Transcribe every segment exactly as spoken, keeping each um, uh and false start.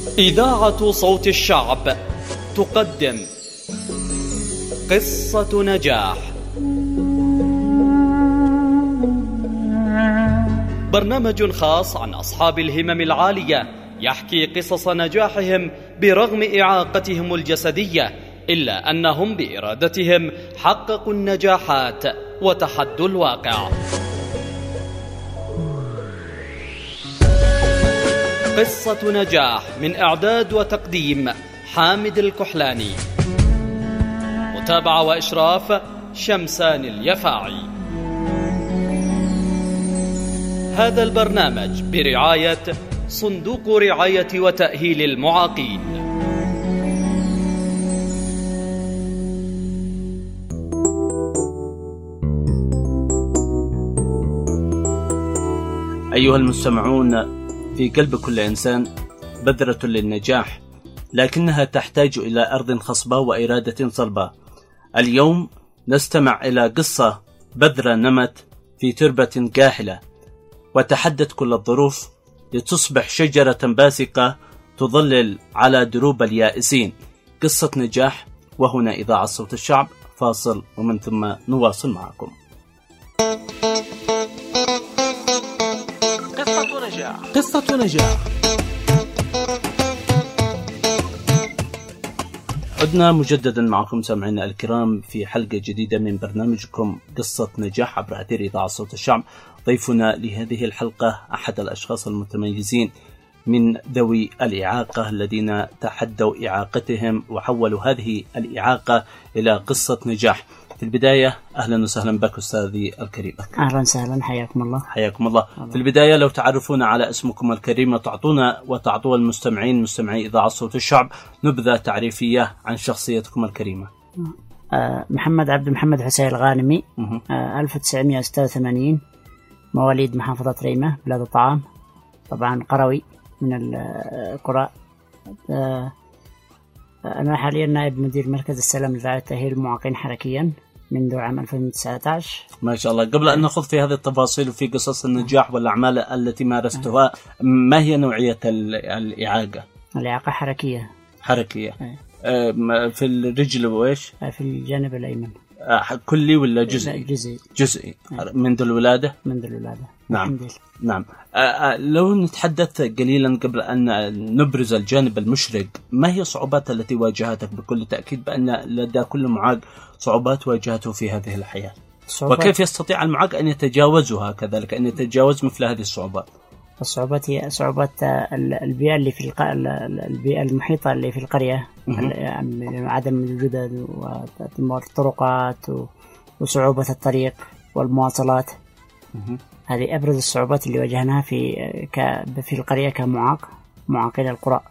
إذاعة صوت الشعب تقدم قصة نجاح، برنامج خاص عن أصحاب الهمم العالية يحكي قصص نجاحهم برغم إعاقتهم الجسدية، إلا أنهم بإرادتهم حققوا النجاحات وتحدوا الواقع. قصة نجاح من إعداد وتقديم حامد الكحلاني، متابعة وإشراف شمسان اليفاعي. هذا البرنامج برعاية صندوق رعاية وتأهيل المعاقين. أيها المستمعون، في قلب كل إنسان بذرة للنجاح، لكنها تحتاج إلى أرض خصبة وإرادة صلبة. اليوم نستمع إلى قصة بذرة نمت في تربة كاحلة وتحدت كل الظروف لتصبح شجرة باسقة تظلل على دروب اليائسين. قصة نجاح، وهنا إذاعة صوت الشعب. فاصل ومن ثم نواصل معكم. قصة نجاح. قصة نجاح. عدنا مجددا معكم سامعينا الكرام في حلقة جديدة من برنامجكم قصة نجاح عبر أثير إذاعة صوت الشعب. ضيفنا لهذه الحلقة أحد الأشخاص المتميزين من ذوي الإعاقة الذين تحدوا إعاقتهم وحولوا هذه الإعاقة إلى قصة نجاح. في البداية أهلا وسهلا بك أستاذي الكريم. أهلا وسهلا، حياكم الله. حياكم الله. في البداية لو تعرفون على اسمكم الكريم وتعطونا وتعطوا المستمعين مستمعي إذاعة صوت الشعب نبذة تعريفية عن شخصيتكم الكريمة. أه محمد عبد محمد حسين الغانمي، أه ألف وتسعمائة وستة وثمانين، مواليد محافظة ريمة بلاد الطعام، طبعا قروي من القرى. أه أنا حاليا نائب مدير مركز السلام لرعاية تأهيل المعاقين حركيا منذ عام ألفين وتسعة عشر. ما شاء الله. قبل أن نخوض في هذه التفاصيل وفي قصص النجاح والأعمال التي مارستها، ما هي نوعية الإعاقة؟ الإعاقة حركية. حركية. في الرجل وإيش؟ في الجانب الأيمن. كلي ولا جزئي؟ جزئي. جزئي. منذ الولادة؟ منذ الولادة. نعم. نعم. لو نتحدث قليلا قبل أن نبرز الجانب المشرق، ما هي الصعوبات التي واجهتك؟ بكل تأكيد بأن لدى كل معاق صعوبات واجهته في هذه الحياة، وكيف يستطيع المعاق أن يتجاوزها، كذلك أن يتجاوز مثل هذه الصعوبات؟ الصعوبات هي صعوبات البيئة اللي في الق... البيئة المحيطة اللي في القرية، عدم وجود الطرقات وصعوبة الطريق والمواصلات. هذه أبرز الصعوبات اللي واجهناها في ك... في القرية كمعاق معاقين القرى،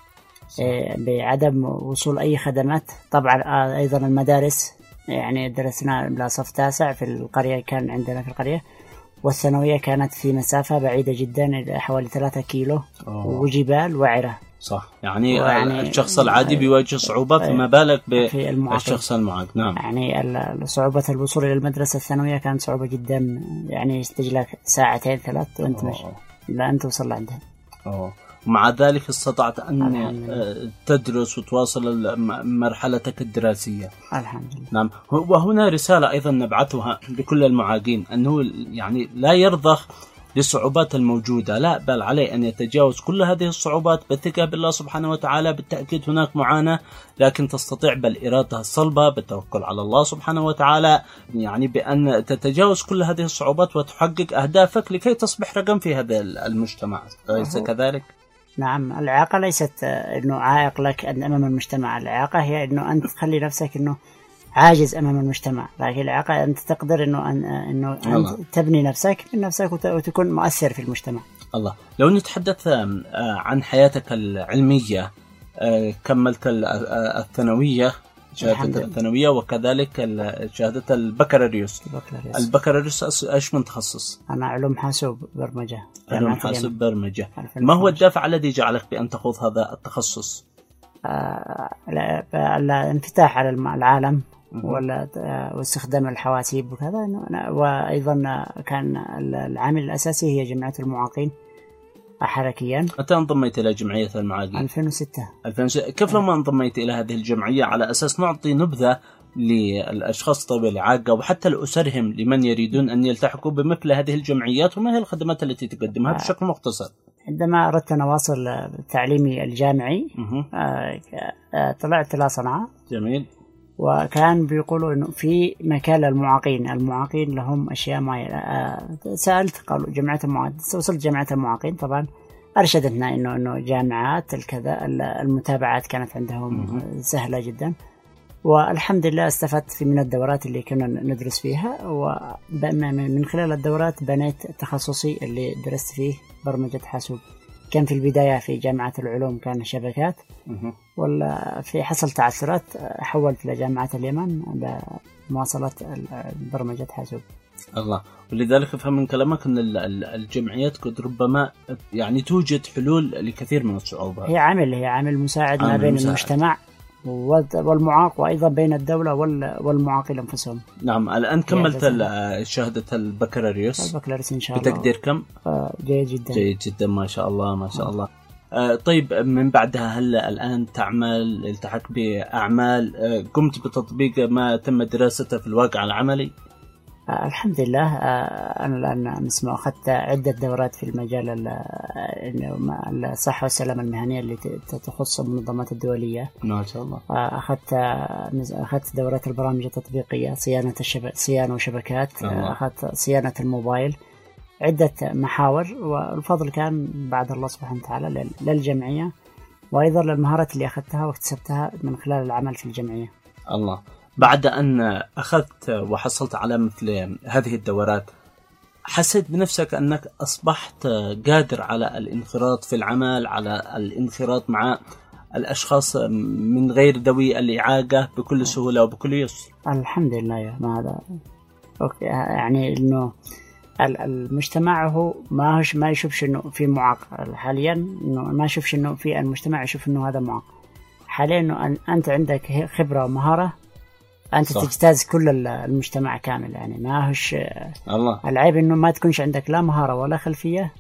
بعدم وصول أي خدمات. طبعا أيضا المدارس، يعني درسنا إلى صف تاسع في القرية، كان عندنا في القرية، والثانوية كانت في مسافة بعيدة جدا حوالي ثلاثة كيلو. أوه. وجبال وعرة. صح، يعني, يعني الشخص العادي بيواجه صعوبات، فما بالك بالشخص المعاق. نعم. يعني صعوبة الوصول إلى المدرسة الثانوية كانت صعوبة جدا، يعني يستجلك ساعتين ثلاث وانت مش لا أنت وصل لعندها. أوه. ومع ذلك استطعت أن تدرس وتواصل مرحلتك الدراسية. الحمد لله. نعم. وهنا رسالة أيضا نبعثها لكل المعاقين، أنه يعني لا يرضخ للصعوبات الموجودة، لا بل عليه أن يتجاوز كل هذه الصعوبات بالثقة بالله سبحانه وتعالى. بالتأكيد هناك معاناة، لكن تستطيع بالإرادة الصلبة بالتوكل على الله سبحانه وتعالى، يعني بأن تتجاوز كل هذه الصعوبات وتحقق أهدافك لكي تصبح رقم في هذا المجتمع. أليس كذلك؟ نعم. الإعاقة ليست إنه عائق لك أمام المجتمع، الإعاقة هي إنه أنت تخلي نفسك إنه عاجز أمام المجتمع، لكن الإعاقة أنت تقدر إنه أن إنه أنت تبني نفسك من نفسك وتكون مؤثر في المجتمع. الله. لو نتحدث عن حياتك العلمية، كملت الثانوية، شهادة الثانوية، وكذلك شهادة البكالوريوس. البكالوريوس إيش من تخصص؟ أنا علوم حاسوب برمجة. علوم حاسوب برمجة. ما هو الدافع الذي جعلك بأن تخوض هذا التخصص؟ آه الانفتاح على العالم واستخدام الحواسيب وكذا، وأيضا كان العامل الأساسي هي جمعية المعاقين حركيا. متى انضميت إلى جمعية المعاقين؟ ألفين وستة. ألفين وستة. كيف لما انضميت إلى هذه الجمعية على أساس نعطي نبذة للأشخاص ذوي الإعاقة وحتى لأسرهم لمن يريدون أن يلتحقوا بمثل هذه الجمعيات، وما هي الخدمات التي تقدمها بشكل مختصر؟ عندما أردت أن أواصل تعليمي الجامعي طلعت إلى صنعاء. جميل. وكان بيقولوا إنه في مكان للمعاقين، المعاقين لهم أشياء معينة. سألت قالوا جامعة المعاقين، وصلت جامعة المعاقين طبعا أرشدتنا إنه إنه جامعات الكذا المتابعات كانت عندهم سهلة جدا، والحمد لله استفدت في من الدورات اللي كنا ندرس فيها، ومن خلال الدورات بنيت تخصصي اللي درست فيه برمجة حاسوب. كان في البداية في جامعة العلوم كان شبكات، ولا في حصل تعثرات حولت لجامعة اليمن لمواصلة برمجة حاسوب. الله. ولذلك أفهم من كلامك أن الجمعيات قد ربما يعني توجد حلول لكثير من الصعوبات. هي عامل هي عامل مساعد ما بين مساعد. المجتمع والمعاق، وأيضا بين الدولة والمعاقين أنفسهم. نعم. الآن كملت شهادة البكالوريوس البكالوريوس إن شاء الله بتقدير كم؟ آه جيد جدا. جيد جدا ما شاء الله ما شاء الله. آه طيب من بعدها هل الآن تعمل التحق بأعمال آه قمت بتطبيق ما تم دراسته في الواقع العملي؟ آه الحمد لله. آه أنا الآن نسمع أخذت عدة دورات في المجال الصحة والسلامة المهنية اللي تخص المنظمات الدولية ما شاء الله. آه أخذت أخذت دورات البرامج التطبيقية، صيانة الشبكة، صيانة وشبكات. آه أخذت صيانة الموبايل، عدة محاور، والفضل كان بعد الله سبحانه وتعالى للجمعية، وأيضا للمهارات اللي أخذتها واكتسبتها من خلال العمل في الجمعية. الله. بعد أن أخذت وحصلت على مثل هذه الدورات حسيت بنفسك أنك أصبحت قادر على الانخراط في العمل، على الانخراط مع الأشخاص من غير ذوي الإعاقة بكل سهولة وبكل يسر؟ الحمد لله يا ما هذا أوكي. يعني إنه المجتمع هو ما هوش ما يشوفش إنه في معاق حاليا، إنه ما يشوفش إنه في المجتمع يشوف إنه هذا معاق حاليا، إنه أنت عندك خبرة ومهارة أنت صح. تجتاز كل المجتمع كامل. يعني ما هوش الله. العيب إنه ما تكونش عندك لا مهارة ولا خلفية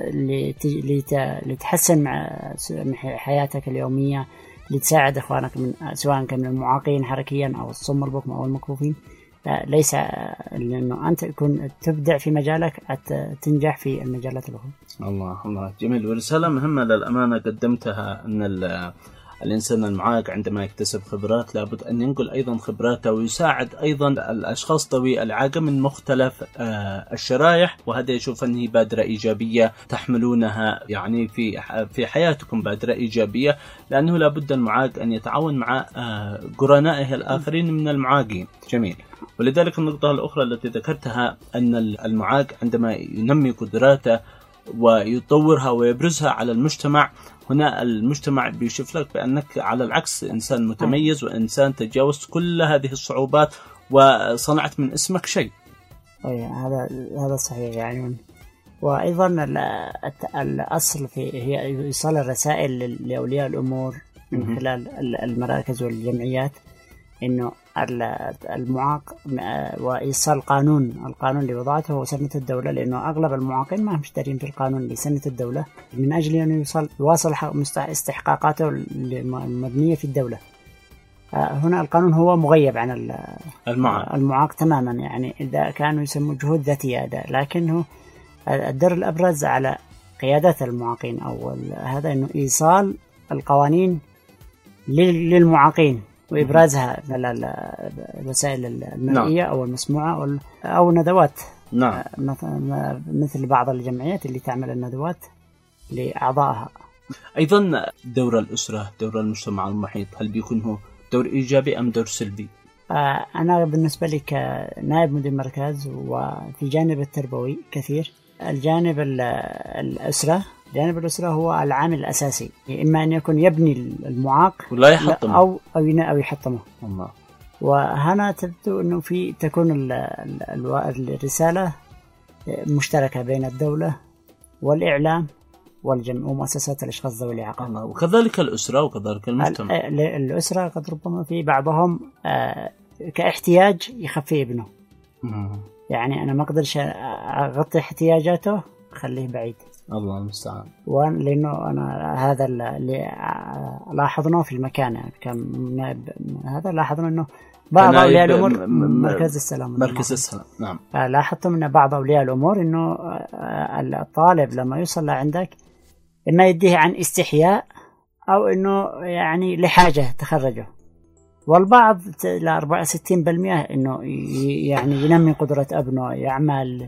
لتحسن مع حياتك اليومية، لتساعد إخوانك من سواء كان من المعاقين حركيا أو الصم البكم أو المكفوفين. ليس لأنه أنت تكون تبدع في مجالك تنجح في المجالات الأخرى. الله الله جميل. ورسالة مهمة للأمانة قدمتها أن الإنسان المعاق عندما يكتسب خبرات لابد أن ينقل أيضا خبراته ويساعد أيضا الأشخاص ذوي الإعاقة من مختلف الشرائح، وهذا يشوف أنه بادرة إيجابية تحملونها يعني في في حياتكم، بادرة إيجابية، لأنه لابد المعاق أن يتعاون مع قرنائه الآخرين من المعاقين. جميل. ولذلك النقطة الأخرى التي ذكرتها أن المعاق عندما ينمي قدراته ويطورها ويبرزها على المجتمع، هنا المجتمع بيشوف لك بأنك على العكس إنسان متميز وإنسان تجاوزت كل هذه الصعوبات وصنعت من اسمك شيء. أي هذا هذا صحيح يعني. وأيضا الأصل في هي إيصال الرسائل لأولياء الأمور من خلال المراكز والجمعيات، إنه المعاق وإيصال قانون القانون اللي وضعته هو سنة الدولة، لأنه أغلب المعاقين ما هم مشترين في القانون لسنة الدولة من أجل أن يوصل يواصل استحقاقاته المبنية في الدولة. هنا القانون هو مغيب عن المعاق, المعاق تماما. يعني إذا كانوا يسموا جهود ذاتية أداء، لكنه الدر الأبرز على قيادات المعاقين أو هذا إنه إيصال القوانين للمعاقين وإبرازها الوسائل المرئية أو المسموعة أو ندوات. نعم. مثل بعض الجمعيات اللي تعمل الندوات لأعضائها. أيضا دور الأسرة، دور المجتمع المحيط، هل بيكون هو دور إيجابي أم دور سلبي؟ أنا بالنسبة لي كنائب مدير مركز وفي جانب التربوي كثير، الجانب الأسرة جانب الأسرة هو العامل الأساسي، إما أن يكون يبني المعاق ولا يحطمه أو أو أو يحطمه. الله. وهنا تبدو أنه في تكون الرسالة مشتركة بين الدولة والإعلام والجمع ومؤسسات الأشخاص ذوي الإعاقة، وكذلك الأسرة وكذلك المجتمع. الأسرة قد ربما في بعضهم كاحتياج يخفي ابنه. مم. يعني أنا ما أقدرش أغطي احتياجاته خليه بعيد. الله المستعان. لأنه أنا هذا اللي لاحظناه في المكان، يعني كان هذا لاحظنا إنه بعض أولياء الأمور مركز السلام مركز السلام نعم. لاحظت من بعض أولياء الأمور إنه الطالب لما يوصل لعندك إما يديه عن استحياء أو إنه يعني لحاجة تخرجه، والبعض لأربعة وستين بالمئة إنه يعني ينمي قدرة أبنه، يعمل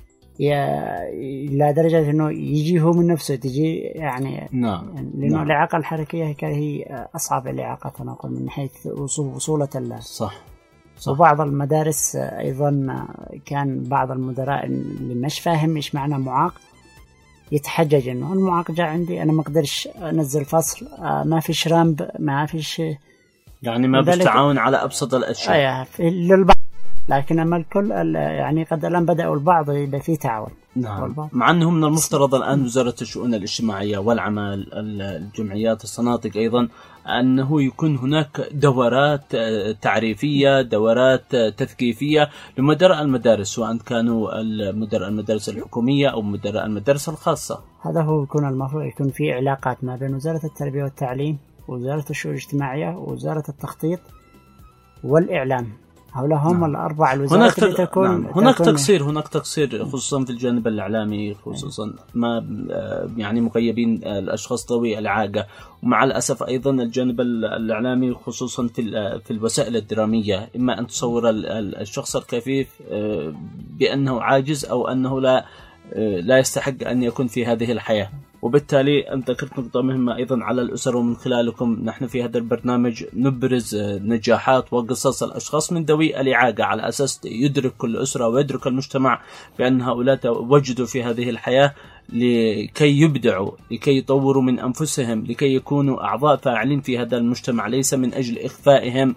إلى درجة إنه يجي هو من نفسه تجي يعني نعم. لأنه نعم. الإعاقة الحركية هي أصعب الإعاقات أنا أقول من حيث وصولة الله. صح. صح. وبعض المدارس أيضا كان بعض المدراء اللي مش فاهم إيش معنى معاق يتحجج إنه المعاق جاء عندي أنا ما أقدرش أنزل فصل، ما فيش رامب، ما فيش يعني ما فيش تعاون على أبسط الأشياء. أيه للبعض، لكن أما الكل يعني قد الآن بدأوا البعض يبقى فيه تعاون. نعم. مع أنه من المفترض الآن وزارة الشؤون الاجتماعية والعمل الجمعيات الصناطق أيضا أنه يكون هناك دورات تعريفية، دورات تثقيفية لمدراء المدارس، سواء كانوا مدراء المدارس الحكومية أو مدراء المدارس الخاصة. هذا هو يكون المفروض، يكون في علاقات ما بين وزارة التربية والتعليم ووزارة الشؤون الاجتماعية ووزارة التخطيط والإعلام. هؤلاء هم نعم. الأربع الوزارات اللي تكون نعم. هناك تكون تقصير هناك تقصير خصوصا في الجانب الإعلامي، خصوصا ما يعني مغيبين الأشخاص ذوي الإعاقة، ومع الأسف أيضا الجانب الإعلامي خصوصا في في الوسائل الدرامية، إما أن تصور الشخص الكفيف بأنه عاجز أو أنه لا لا يستحق أن يكون في هذه الحياة. وبالتالي أنت ذكرت نقطة مهمة أيضا على الأسر، ومن خلالكم نحن في هذا البرنامج نبرز نجاحات وقصص الأشخاص من ذوي الإعاقة على أساس يدرك كل أسرة ويدرك المجتمع بأن هؤلاء وجدوا في هذه الحياة لكي يبدعوا، لكي يطوروا من أنفسهم، لكي يكونوا أعضاء فاعلين في هذا المجتمع، ليس من أجل إخفائهم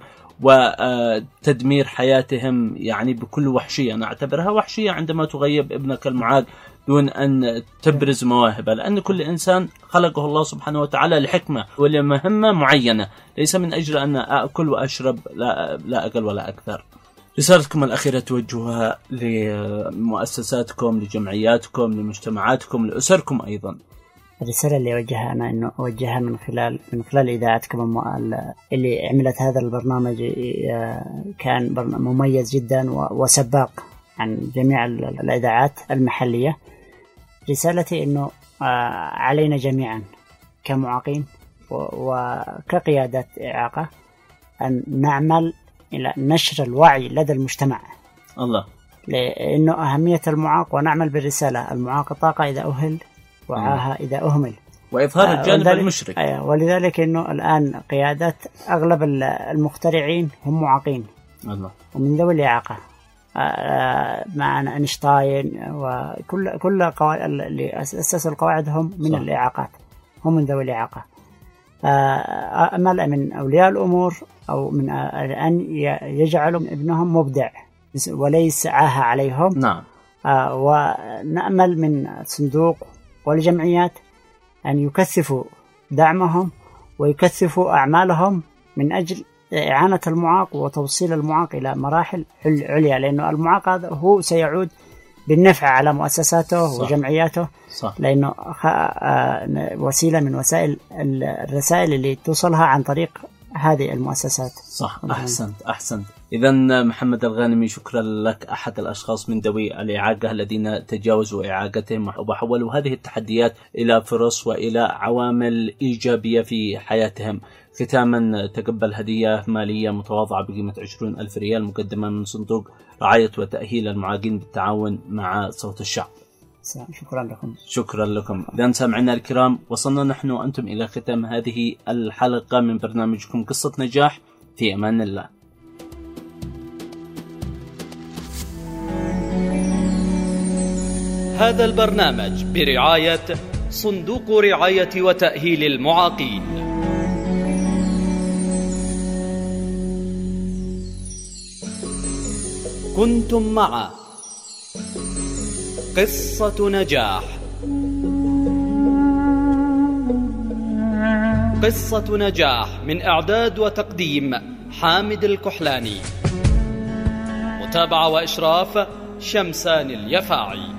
وتدمير حياتهم يعني بكل وحشية. أنا أعتبرها وحشية عندما تغيب ابنك المعاق دون أن تبرز مواهبه، لأن كل إنسان خلقه الله سبحانه وتعالى لحكمة ولمهمة معينة، ليس من أجل أن أأكل وأشرب، لا, لا أقل ولا أكثر. رسالتكم الأخيرة توجهها لمؤسساتكم، لجمعياتكم، لمجتمعاتكم، لأسركم أيضا. الرسالة اللي أوجهها أنا إنه أوجهها من خلال من خلال إذاعتكم اللي عملت هذا البرنامج، كان مميز جدا وسباق عن جميع الإذاعات المحلية. رسالتي إنه علينا جميعا كمعاقين وكقيادات إعاقة أن نعمل إلى نشر الوعي لدى المجتمع. الله. لأنه أهمية المعاق، ونعمل بالرسالة المعاق طاقة إذا أهل وعاها إذا أهمل، وإظهار الجانب المشرك. أيه ولذلك إنه الآن قيادات أغلب المخترعين هم معاقين الله. ومن ذوي الإعاقة، مع أينشتاين وكل كل قواعد اللي أسسوا القواعد هم من صح. الإعاقات، هم من ذوي الإعاقة. أمل من أولياء الأمور أو من أن يجعلوا ابنهم مبدع وليس عاهة عليهم. نعم. ونأمل من الصندوق والجمعيات أن يكثفوا دعمهم ويكثفوا أعمالهم من أجل إعانة المعاق وتوصيل المعاق إلى مراحل عليا، لأنه المعاق هذا هو سيعود بالنفع على مؤسساته صح. وجمعياته صح. لأنه وسيلة من وسائل الرسائل اللي توصلها عن طريق هذه المؤسسات. صح. أحسنت أحسنت. إذن محمد الغانمي، شكرا لك، أحد الأشخاص من ذوي الإعاقة الذين تجاوزوا إعاقتهم وحولوا هذه التحديات إلى فرص وإلى عوامل إيجابية في حياتهم. ختاما، تقبل هدية مالية متواضعة بقيمة عشرين ألف ريال مقدمة من صندوق رعاية وتأهيل المعاقين بالتعاون مع صوت الشعب. شكرا لكم. شكرا لكم. إذن سامعنا الكرام، وصلنا نحن وأنتم إلى ختام هذه الحلقة من برنامجكم قصة نجاح. في أمان الله. هذا البرنامج برعاية صندوق رعاية وتأهيل المعاقين. كنتم مع قصة نجاح. قصة نجاح من إعداد وتقديم حامد الكحلاني، متابعة وإشراف شمسان اليفاعي.